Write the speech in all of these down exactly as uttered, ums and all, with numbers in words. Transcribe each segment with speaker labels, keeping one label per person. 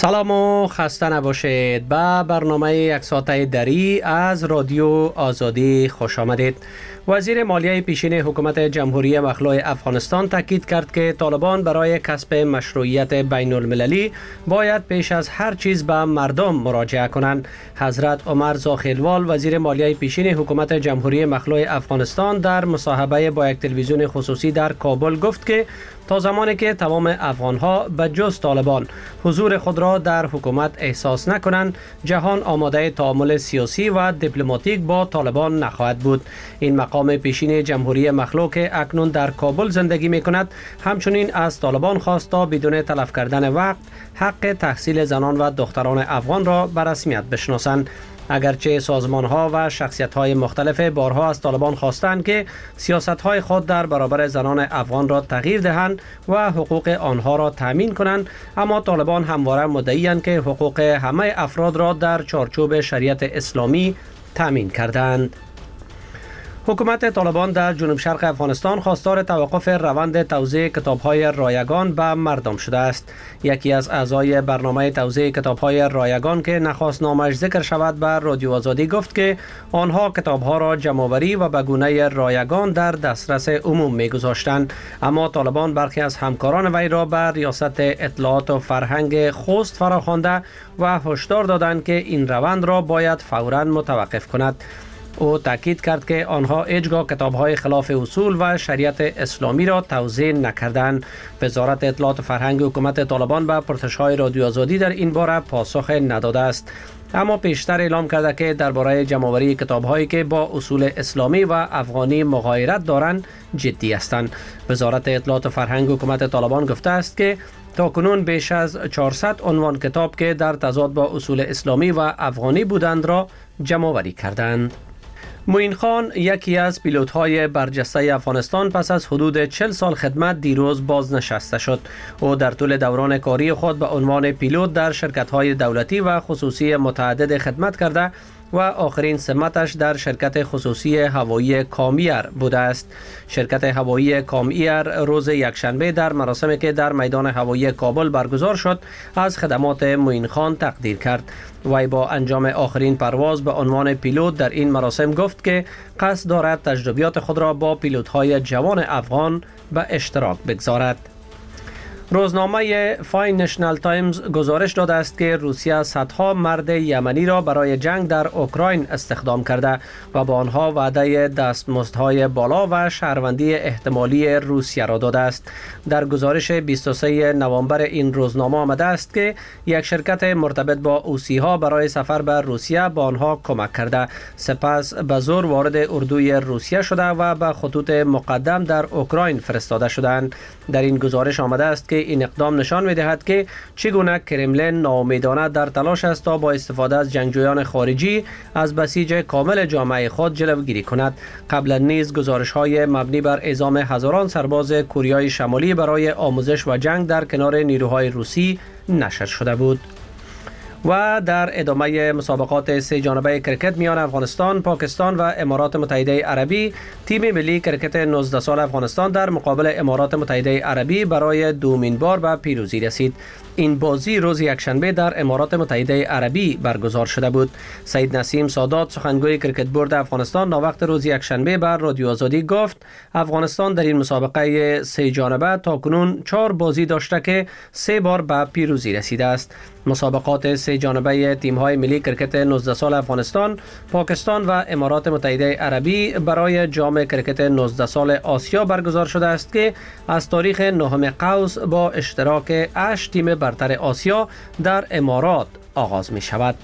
Speaker 1: سلام و خسته نباشید. به برنامه یک ساعته دری از رادیو آزادی خوش آمدید. وزیر مالیه پیشین حکومت جمهوری مخلوع افغانستان تاکید کرد که طالبان برای کسب مشروعیت بین المللی باید پیش از هر چیز به مردم مراجعه کنند. حضرت عمر زاخیلوال وزیر مالیه پیشین حکومت جمهوری مخلوع افغانستان در مصاحبه با یک تلویزیون خصوصی در کابل گفت که تا زمانی که تمام افغانها به جز طالبان حضور خود را در حکومت احساس نکنند، جهان آماده تعامل سیاسی و دیپلماتیک با طالبان نخواهد بود. این مقام پیشین جمهوری مخلوع که اکنون در کابل زندگی می کند همچنین از طالبان خواست تا بدون تلف کردن وقت حق تحصیل زنان و دختران افغان را به رسمیت بشناسند. اگرچه سازمان‌ها و شخصیت‌های مختلف بارها از طالبان خواستند که سیاست‌های خود در برابر زنان افغان را تغییر دهند و حقوق آنها را تامین کنند، اما طالبان همواره مدعی‌اند که حقوق همه افراد را در چارچوب شریعت اسلامی تامین کردند. حکومت طالبان در جنوب شرق افغانستان خواستار توقف روند توزیع کتاب‌های رایگان به مردم شده است. یکی از اعضای برنامه توزیع کتاب‌های رایگان که نخواست نامش ذکر شود به رادیو آزادی گفت که آنها کتاب‌ها را جمع‌آوری و به گونه رایگان در دسترس عموم می‌گذاشتند، اما طالبان برخی از همکاران وی را به ریاست اطلاعات و فرهنگ خوست فراخوانده و هشدار دادند که این روند را باید فوراً متوقف کند. او تاکید کرد که آنها هیچگاه کتاب‌های خلاف اصول و شریعت اسلامی را توزیع نکردند. وزارت اطلاعات و فرهنگ حکومت طالبان به پرسش‌های رادیو آزادی در این باره پاسخ نداده است، اما پیشتر اعلام کرده که درباره جمع‌آوری کتاب‌هایی که با اصول اسلامی و افغانی مغایرت دارند جدی هستند. وزارت اطلاعات و فرهنگ حکومت طالبان گفته است که تاکنون بیش از چهارصد عنوان کتاب که در تضاد با اصول اسلامی و افغانی بودند را جمع‌آوری کردند. معین خان یکی از پیلوت‌های برجسته افغانستان پس از حدود چهل سال خدمت دیروز بازنشسته شد. او در طول دوران کاری خود به عنوان پیلوت در شرکت‌های دولتی و خصوصی متعدد خدمت کرده و آخرین سمتش در شرکت خصوصی هوایی کامیر بوده است. شرکت هوایی کامیر روز یکشنبه در مراسمی که در میدان هوایی کابل برگزار شد از خدمات معین خان تقدیر کرد. وی با انجام آخرین پرواز به عنوان پیلوت در این مراسم گفت که قصد دارد تجربیات خود را با پیلوت‌های جوان افغان به اشتراک بگذارد. روزنامه فاینانشال تایمز گزارش داده است که روسیه صدها مرد یمنی را برای جنگ در اوکراین استخدام کرده و با آنها وعده دستمزدهای بالا و شهروندی احتمالی روسیه را داده است. در گزارش بیست و سوم نوامبر این روزنامه آمده است که یک شرکت مرتبط با اوسی ها برای سفر به روسیه با آنها کمک کرده، سپس به زور وارد اردوی روسیه شده و به خطوط مقدم در اوکراین فرستاده شدند. در این گزارش آمده است که این اقدام نشان می‌دهد که چگونه کرملین ناامیدانه در تلاش است تا با استفاده از جنگجویان خارجی از بسیج کامل جامعه خود جلوگیری کند. قبلا نیز گزارش‌های مبنی بر اعزام هزاران سرباز کوریای شمالی برای آموزش و جنگ در کنار نیروهای روسی نشر شده بود. و در ادامه مسابقات سه جانبه کرکت میان افغانستان، پاکستان و امارات متحده عربی، تیم ملی کرکت نوزده سال افغانستان در مقابل امارات متحده عربی برای دومین بار به پیروزی رسید. این بازی روز یکشنبه در امارات متحده عربی برگزار شده بود. سید نسیم سادات سخنگوی کرکت بورد افغانستان ناوقت روز یکشنبه بر رادیو آزادی گفت افغانستان در این مسابقه سه جانبه تاکنون چهار بازی داشته که سه بار به پیروزی رسیده است. مسابقات سه جانبه تیم‌های ملی کرکت نوزده سال افغانستان، پاکستان و امارات متحده عربی برای جام کرکت نوزده سال آسیا برگزار شده است که از تاریخ نهم قوس با اشتراک هشت تیم برتر آسیا در امارات آغاز می شود.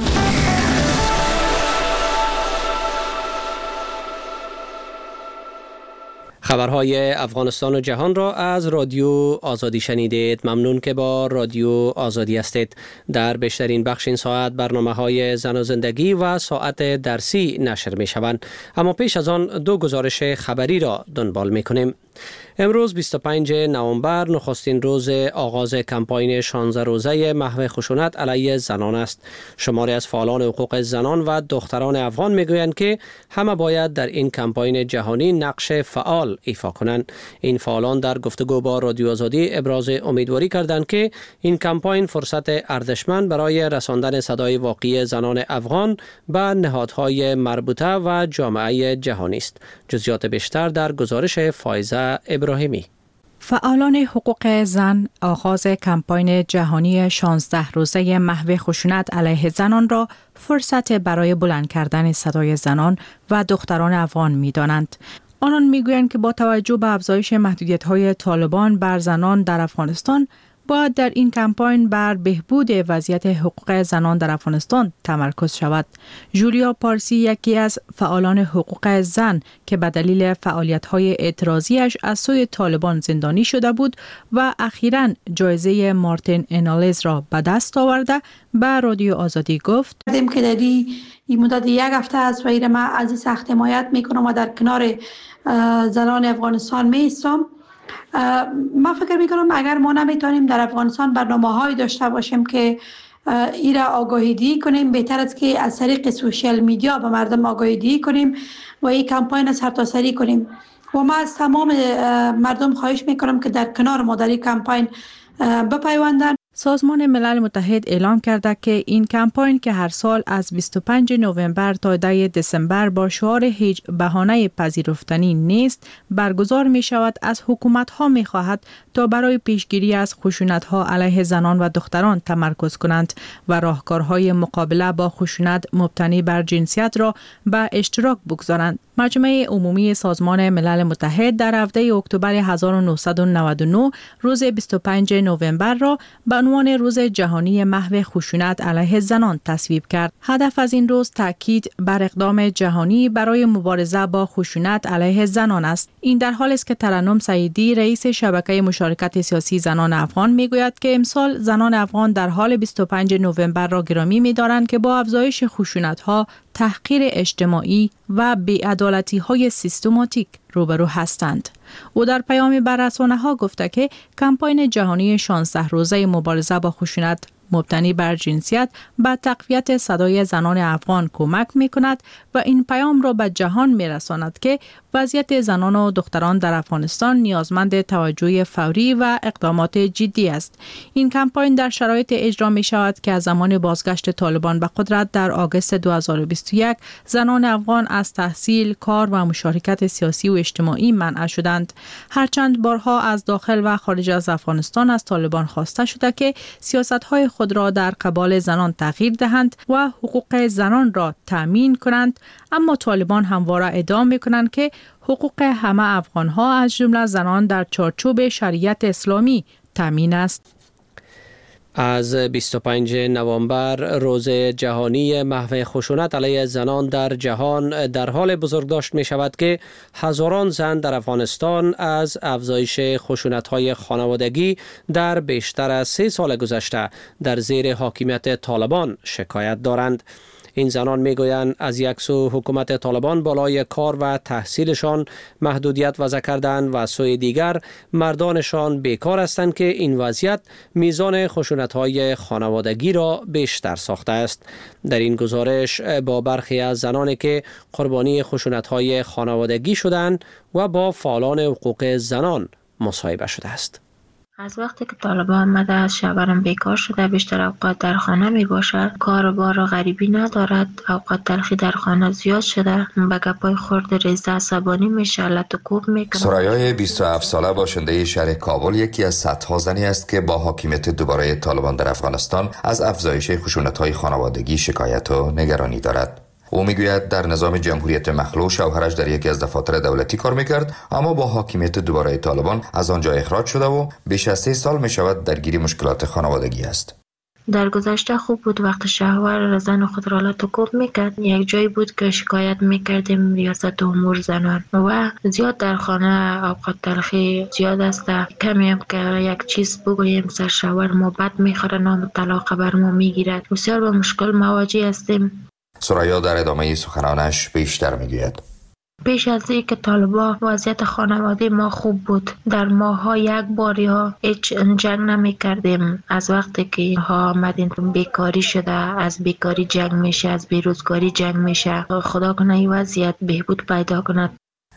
Speaker 1: خبرهای افغانستان و جهان را از رادیو آزادی شنیدید. ممنون که با رادیو آزادی هستید. در بیشترین بخش این ساعت برنامه‌های زن و زندگی و ساعت درسی نشر می شوند، اما پیش از آن دو گزارش خبری را دنبال می کنیم. امروز بیست و پنجم نوامبر نخستین روز آغاز کمپاین شانزده روزه محو خشونت علیه زنان است. شماری از فعالان حقوق زنان و دختران افغان میگویند که همه باید در این کمپاین جهانی نقش فعال عمل ایفا کنند. این فعالان در گفتگو با رادیو آزادی ابراز امیدواری کردند که این کمپاین فرصت ارزشمند برای رساندن صدای واقعی زنان افغان به نهادهای مربوطه و جامعه جهانی است. جزئیات بیشتر در گزارش فایزه ابراهیمی.
Speaker 2: فعالان حقوق زن آغاز کمپاین جهانی شانزده روزه محو خشونت علیه زنان را فرصت برای بلند کردن صدای زنان و دختران افغان می دانند. آنان می گویند که با توجه به افزایش محدودیت‌های طالبان بر زنان در افغانستان، باید در این کمپاین بر بهبود وضعیت حقوق زنان در افغانستان تمرکز شود. جولیا پارسی یکی از فعالان حقوق زن که به دلیل فعالیت‌های اعتراضیش از سوی طالبان زندانی شده بود و اخیراً جایزه مارتین انالیز را به دست آورده، به رادیو آزادی گفت:
Speaker 3: دیدیم که در این مدت یک هفته از ویر ما از این سخت حمایت میکنم و در کنار زنان افغانستان میستم. ما فکر میکنم اگر ما نمیتونیم در افغانستان برنامه‌هایی داشته باشیم که ایرا آگاهی دهی کنیم، بهتر است که از طریق سوشیال میدیا به مردم آگاهی دهی کنیم و این کمپاین سرتاسری کنیم. و ما از تمام مردم خواهش میکنم که در کنار ما در این کمپاین بپیوندن.
Speaker 2: سازمان ملل متحد اعلام کرده که این کمپاین که هر سال از بیست و پنجم نوامبر تا ده دسامبر با شعار هیچ بهانه پذیرفتنی نیست برگزار می شود، از حکومت ها می خواهد تا برای پیشگیری از خشونت ها علیه زنان و دختران تمرکز کنند و راهکارهای مقابله با خشونت مبتنی بر جنسیت را به اشتراک بگذارند. مجمع عمومی سازمان ملل متحد در هفته اکتبر هزار و نهصد و نود و نه روز بیست و پنجم نوامبر را به عنوان روز جهانی محو خشونت علیه زنان تصویب کرد. هدف از این روز تاکید بر اقدام جهانی برای مبارزه با خشونت علیه زنان است. این در حالی است که ترنم سعیدی رئیس شبکه مشارکت سیاسی زنان افغان میگوید که امسال زنان افغان در حال بیست و پنجم نوامبر را گرامی می‌دارند که با افزایش خشونت‌ها، تحقیر اجتماعی و بی‌عدالتی‌های سیستماتیک روبرو هستند. او در پیامی بر رسانه‌ها گفته که کمپاین جهانی شانزده روزه مبارزه با خشونت مبتنی بر جنسیت به تقویت صدای زنان افغان کمک می‌کند و این پیام را به جهان می‌رساند که وضعیت زنان و دختران در افغانستان نیازمند توجه فوری و اقدامات جدی است. این کمپاین در شرایط اجرا می‌شود که از زمان بازگشت طالبان به قدرت در آگوست دو هزار و بیست و یک زنان افغان از تحصیل، کار و مشارکت سیاسی و اجتماعی منع شدند. هرچند بارها از داخل و خارج از افغانستان از طالبان خواسته شده که سیاست‌های خود را در قبال زنان تغییر دهند و حقوق زنان را تامین کنند، اما طالبان همواره ادعا می‌کنند که حقوق همه افغان‌ها از جمله زنان در چارچوب شریعت اسلامی تامین است.
Speaker 1: از بیست و پنجم نوامبر روز جهانی محو خشونت علیه زنان در جهان در حال بزرگداشت می شود که هزاران زن در افغانستان از افزایش خشونت‌های خانوادگی در بیشتر از سه سال گذشته در زیر حاکمیت طالبان شکایت دارند. این زنان میگویند از یک سو حکومت طالبان بالای کار و تحصیلشان محدودیت وضع کردند و سوی دیگر مردانشان بیکار هستند که این وضعیت میزان خشونت‌های خانوادگی را بیشتر ساخته است. در این گزارش با برخی از زنانی که قربانی خشونت‌های خانوادگی شدند و با فعالان حقوق زنان مصاحبه شده است.
Speaker 4: از وقتی که طالبان آمده از شوهرم بیکار شده، بیشتر اوقات در خانه می باشد، کار و بار غریبی ندارد، اوقات تلخی در خانه زیاد شده، به گپای خورد ریزه عصبانی میشه، لط و کوب میکنه.
Speaker 5: سرایای بیست و هفت ساله باشنده شهر کابل یکی از صدها زنی است که با حاکمیت دوباره طالبان در افغانستان از افزایش خشونت‌های خانوادگی شکایت و نگرانی دارد. او میگوید در نظام جمهوریت مخلوع شوهرش در یکی از دفاتر دولتی کار میکرد، اما با حاکمیت دوباره طالبان از آنجا اخراج شده و بیش از سه سال میشود درگیر مشکلات خانوادگی است.
Speaker 4: در گذشته خوب بود، وقت شوهر زن خود را لط و کوب میکرد. یک جایی بود که شکایت میکردیم ریاست امور زنان و زیاد در خانه اوقات تلخی زیاد است. کمی هم که یک چیز بگوییم سر شوهر ما بد میخوره، نام طلاق بر ما میگیرد. بسیار با مشکل مواجه هستیم.
Speaker 5: سرایا در ادامه سخنانش بیشتر میگوید:
Speaker 4: پیش از این که طالبان وضعیت خانواده ما خوب بود، در ماها یک بار یا هیچ جنگ نمی کردیم. از وقتی که ها آمدین بیکاری شده، از بیکاری جنگ میشه، از بیروزگاری جنگ میشه. خدا کنه این وضعیت بهبود پیدا کند.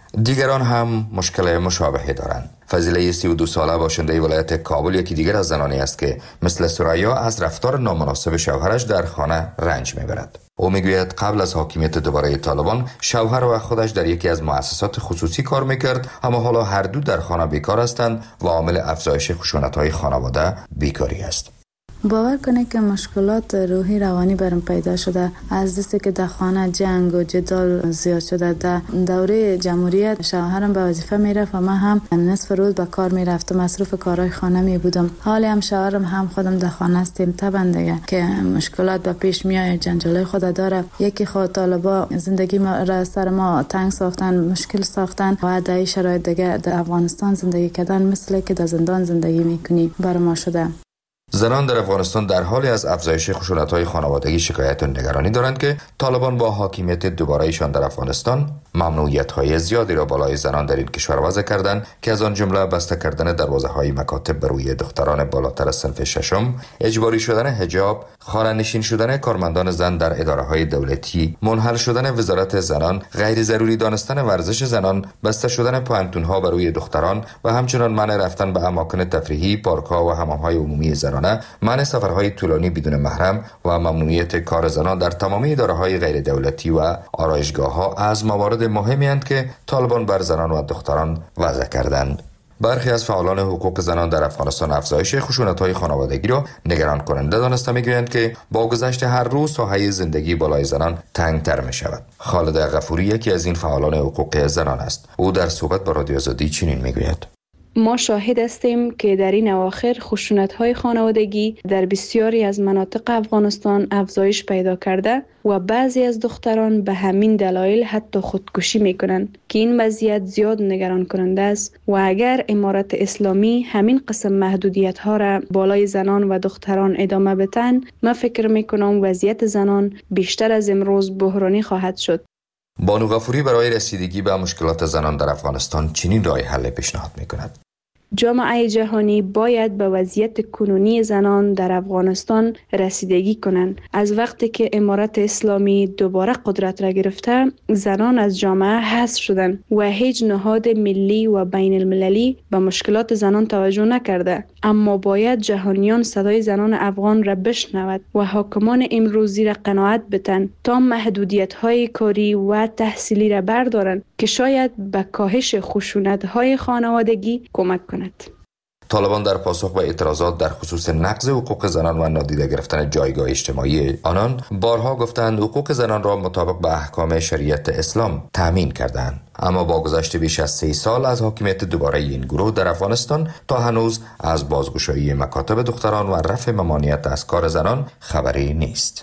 Speaker 5: دیگران هم مشکل مشابهی دارند. فضیله سی و دو ساله باشنده ولایت کابل یکی دیگر از زنانی است که مثل سریا از رفتار نامناسب شوهرش در خانه رنج میبرد. او میگوید قبل از حاکمیت دوباره طالبان شوهر و خودش در یکی از مؤسسات خصوصی کار میکرد، اما حالا هر دو در خانه بیکار هستند و عامل افزایش خشونت‌های خانواده بیکاری است.
Speaker 6: باور کنید که مشکلات روحی روانی برام پیدا شده از دستی که در خانه جنگ و جدال زیاد شده. در دوره جمهوریت شوهرم به وظیفه میرفت و من هم نصف روز به کار میرفتم، مصروف کارهای خانه می بودم. حالی هم شوهرم هم خودم در خانه هستیم. طبعا دیگه که مشکلات به پیش میاد، جنجالای خود داره. یکی خود طالبا زندگی ما را سر ما تنگ ساختن، مشکل ساختن و در این شرایط دیگه در افغانستان زندگی کردن مثل که در زندان زندگی میکنی بر ما شده.
Speaker 5: زنان در افغانستان در حالی از افزایش خشونت‌های خانوادگی شکایت و نگرانی دارند که طالبان با حاکمیت دوباره‌ایشان در افغانستان ممنوعیت‌های زیادی را بالای زنان در این کشور وضع کردند که از آن جمله بسته کردن دروازه‌های مکاتب بر روی دختران بالاتر از صنف ششم، اجباری شدن حجاب، خانه‌نشین شدن کارمندان زن در اداره‌های دولتی، منحل شدن وزارت زنان، غیر ضروری دانستن ورزش زنان، بسته شدن پوانتون‌ها بر روی دختران و همچنین منع رفتن به اماکن تفریحی، پارک‌ها و حمام‌های عمومی زنان، منع سفرهای طولانی بدون محرم و ممنوعیت کار زنان در تمام اداره‌های غیر دولتی و آرایشگاه‌ها از موارد مهمی اند که طالبان بر زنان و دختران وضع کردند. برخی از فعالان حقوق زنان در افغانستان افزایش خشونت‌های خانوادگی را نگران کننده دانسته می‌گویند که با گذشت هر روز ساحه زندگی بالای زنان تنگ‌تر می‌شود. خالد غفوری یکی از این فعالان حقوق زنان است. او در صحبت با رادیو آزادی چنین می‌گوید:
Speaker 7: ما شاهد هستیم که در این اواخر خشونت‌های خانوادگی در بسیاری از مناطق افغانستان افزایش پیدا کرده و بعضی از دختران به همین دلایل حتی خودکشی میکنند که این وضعیت زیاد نگران کننده است و اگر امارت اسلامی همین قسم محدودیت‌ها را بالای زنان و دختران ادامه بدن، من فکر میکنم وضعیت زنان بیشتر از امروز بحرانی خواهد شد.
Speaker 5: بانو غفوری برای رسیدگی به مشکلات زنان در افغانستان چنین راه حل پیشنهاد می‌کند:
Speaker 7: جامعه جهانی باید به وضعیت کنونی زنان در افغانستان رسیدگی کنند. از وقتی که امارت اسلامی دوباره قدرت را گرفته، زنان از جامعه حذف شدند و هیچ نهاد ملی و بین المللی به مشکلات زنان توجه نکرده. اما باید جهانیان صدای زنان افغان را بشنود و حاکمان امروزی را قناعت بدن تا محدودیت‌های کاری و تحصیلی را بردارند که شاید به کاهش خشونت‌های خانوادگی کمک کند.
Speaker 5: طالبان در پاسخ به اعتراضات در خصوص نقض حقوق زنان و نادیده گرفتن جایگاه اجتماعی آنان بارها گفتند حقوق زنان را مطابق به احکام شریعت اسلام تامین کردند. اما با گذشت بیش از سه سال از حاکمیت دوباره این گروه در افغانستان تا هنوز از بازگشایی مکاتب دختران و رفع ممانعت از کار زنان خبری نیست.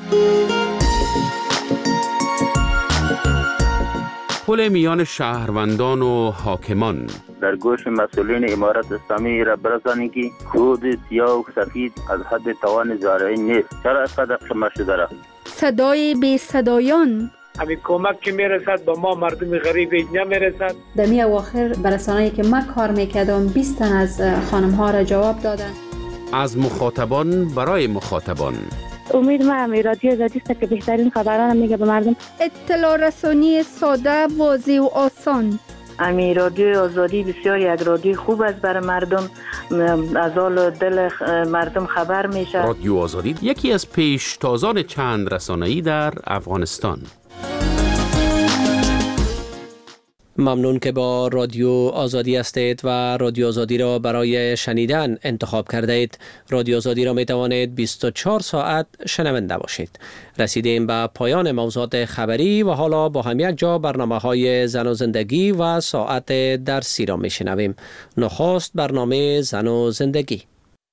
Speaker 8: پل میان شهروندان و حاکمان
Speaker 9: در گوش مسئولین امارت اسلامی را برسانید که خود سیاه و سفید از حد توان زارعی نیست. چرا اینقدر خمه شده را؟
Speaker 10: صدای بی صدایان
Speaker 11: همین کمک که میرسد با ما مردم غریب نمیرسد.
Speaker 12: در می اواخر برسانه‌ای که من کار میکردم بیست تن از خانم ها را جواب دادن.
Speaker 8: از مخاطبان برای مخاطبان.
Speaker 13: امید ما امی رادیو آزادی است که بهترین خبران میگه به مردم.
Speaker 10: اطلاع رسانی ساده، واضح و آسان.
Speaker 13: امی رادیو آزادی بسیار یک رادیو خوب است برای مردم، از حال دل مردم خبر میشه.
Speaker 8: رادیو آزادی یکی از پیشتازان چند رسانه‌ای در افغانستان.
Speaker 1: ممنون که با رادیو آزادی هستید و رادیو آزادی را برای شنیدن انتخاب کرده اید. رادیو آزادی را می توانید بیست و چهار ساعت شنونده باشید. رسیدیم به پایان موضوعات خبری و حالا با هم یک جا برنامه های زن و زندگی و ساعت درسی را می شنویم. نخست برنامه زن و زندگی.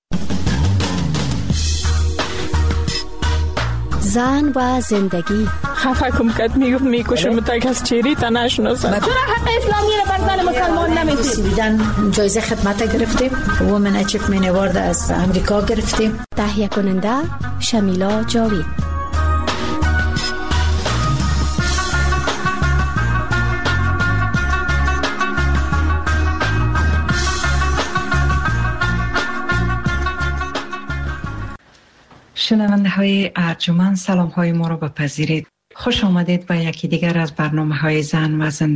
Speaker 14: زن و زندگی.
Speaker 15: خفه کم کت میگفت میکشم تا کس چیری تا نشناسم.
Speaker 16: چرا حق اسلامی را بر زن مسلمان نمیدید؟
Speaker 17: سویدن جایزه خدمت گرفتیم، وومن اچیومنت اوارد از امریکا گرفتیم.
Speaker 14: تهیه کننده شمیلا جاوید.
Speaker 18: شنونده های ارجمند، سلام های ما را بپذیرید. خوش آمدید به یکی دیگر از برنامه های زن و زندگی.